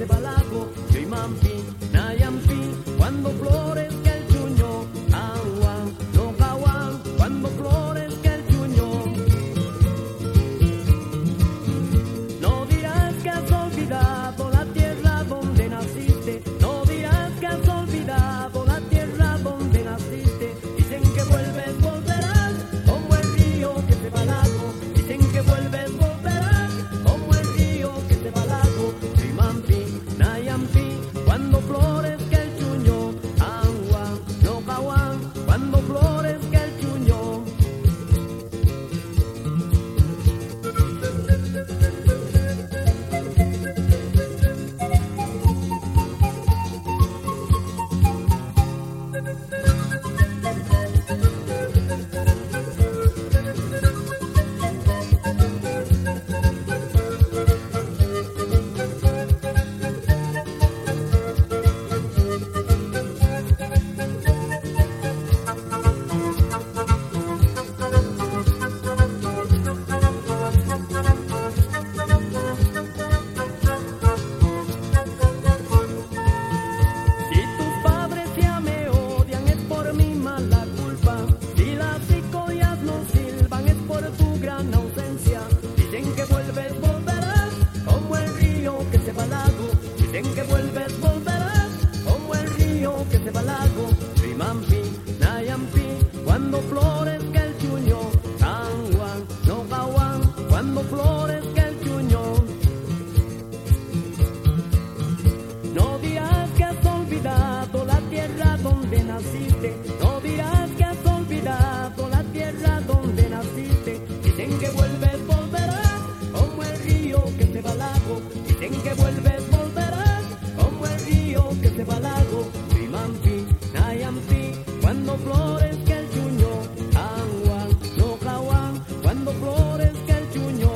se va al lago, Chimampi, Nayampi, cuando florezca el chuño, agua, no caguán, cuando florezca el chuño. No dirás que has olvidado la tierra donde naciste, no dirás que has olvidado la tierra donde naciste. Dicen que vuelves, volverás, como el río que se va al lago. Dicen que vuelves, volverás, como el río que se va al lago. Chimampi, Nayampi, cuando florezca el chuño, agua, no caguán, cuando florezca el chuño. Dicen que vuelves, volverás, como el río que se va al lago. Chimampi, Nayampi, cuando florezca el chuño, agua, no caguán, cuando florezca el chuño. No dirás que has olvidado la tierra donde naciste, no dirás que has olvidado la tierra donde naciste. Dicen que vuelves, volverás, como el río que se va al lago. Dicen que vuelves, volverás, como el río que se va al lago. Chimampi, Nayampi, cuando florezca el chuño, agua, no caguán, cuando florezca el chuño.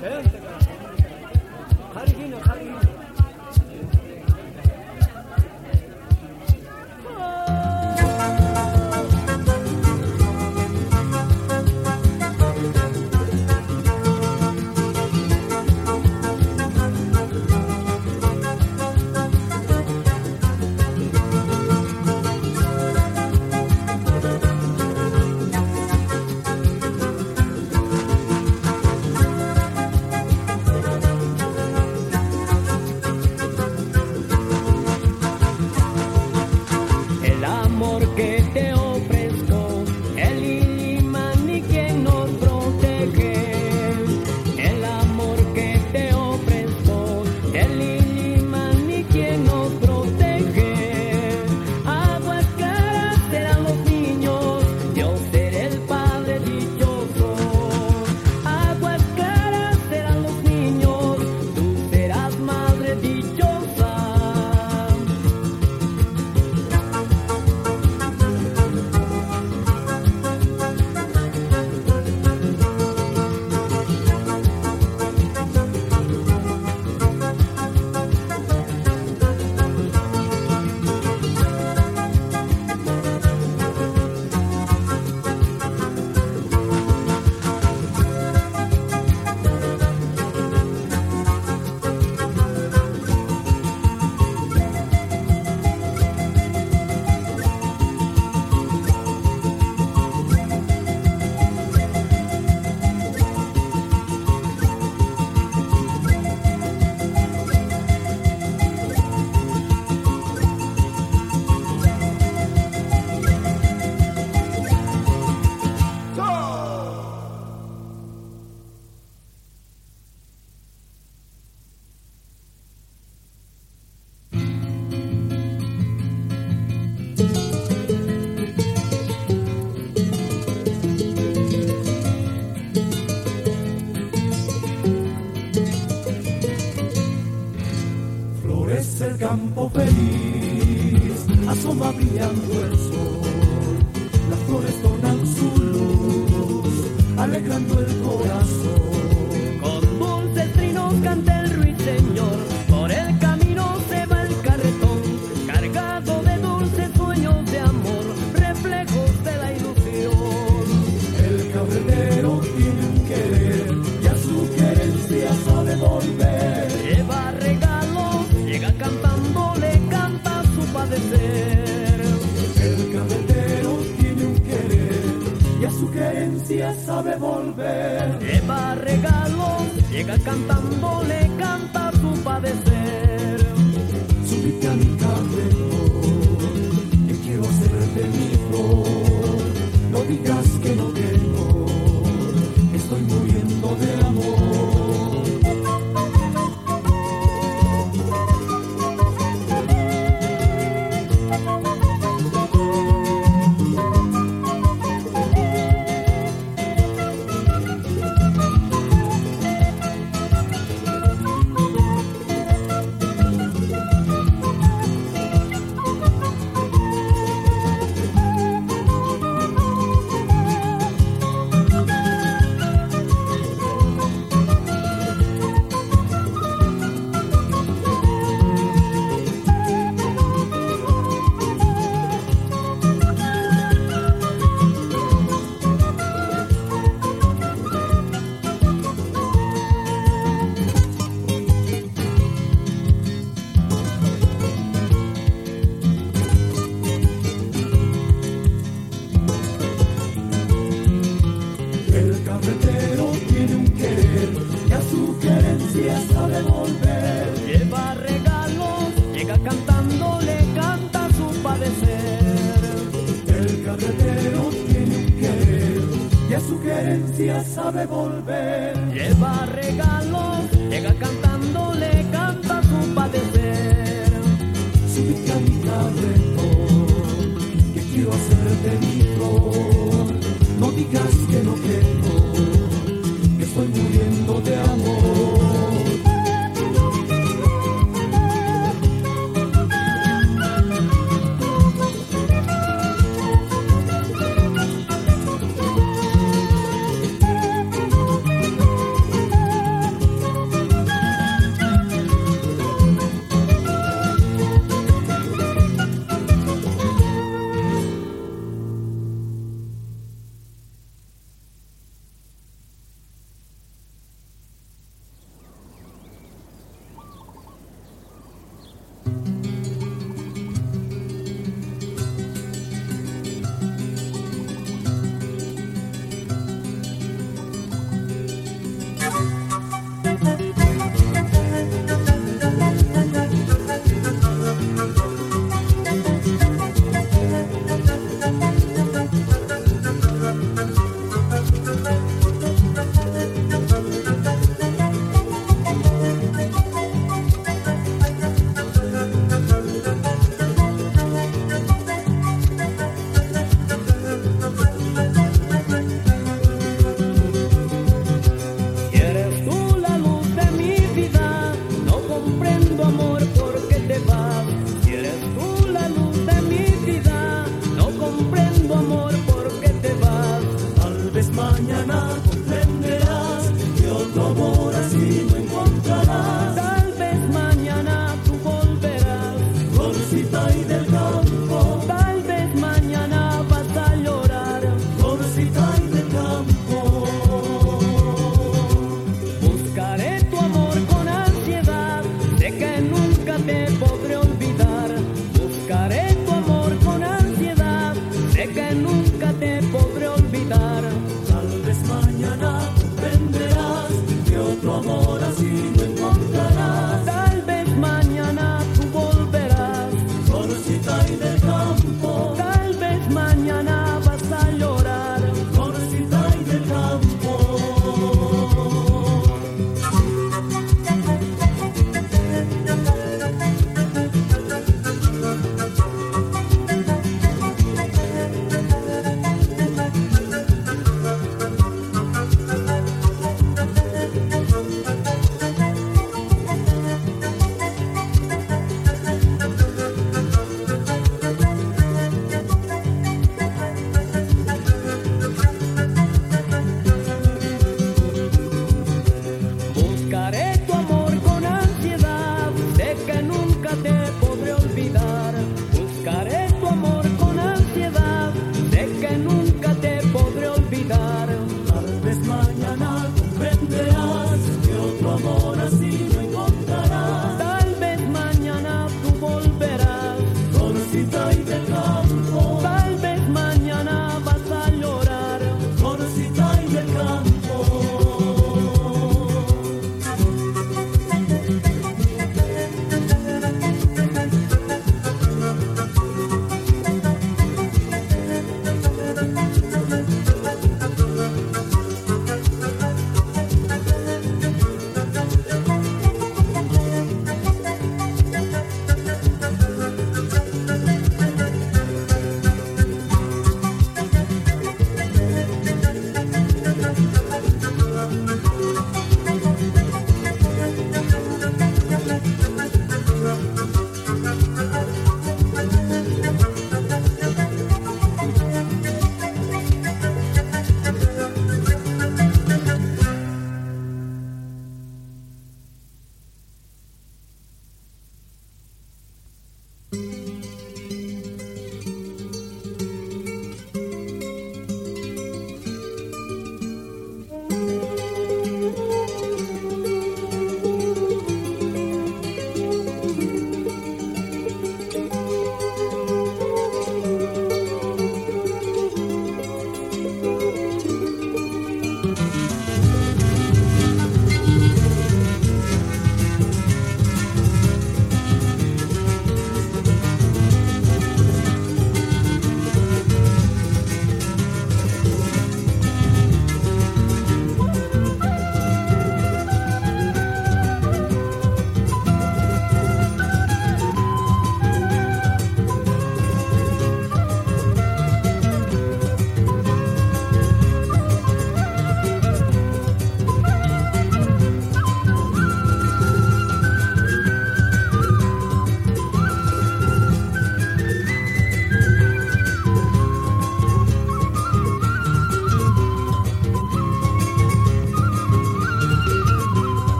el campo feliz, asoma brillando el sol, las flores donan su luz, alegrando el corazón. Con dulces trinos canta el ruiseñor, por el camino se va el carretón, cargado de dulces sueños de amor, reflejos de la ilusión. El carretero tiene un querer y a su querencia sabe volver. Lleva regalos, llega cantando, le canta su padecer. El carretero tiene un querer y a su querencia sabe volver. Lleva regalos, llega cantando, le canta su padecer. Súbete a mi carretón, que quiero hacerte mi flor. No digas que no tengo, estoy muriendo de amor. Sabe volver. Lleva regalos, llega cantando, le canta su padecer. Súbete a mi carretón, que quiero hacerte mi flor. No digas que no quieres.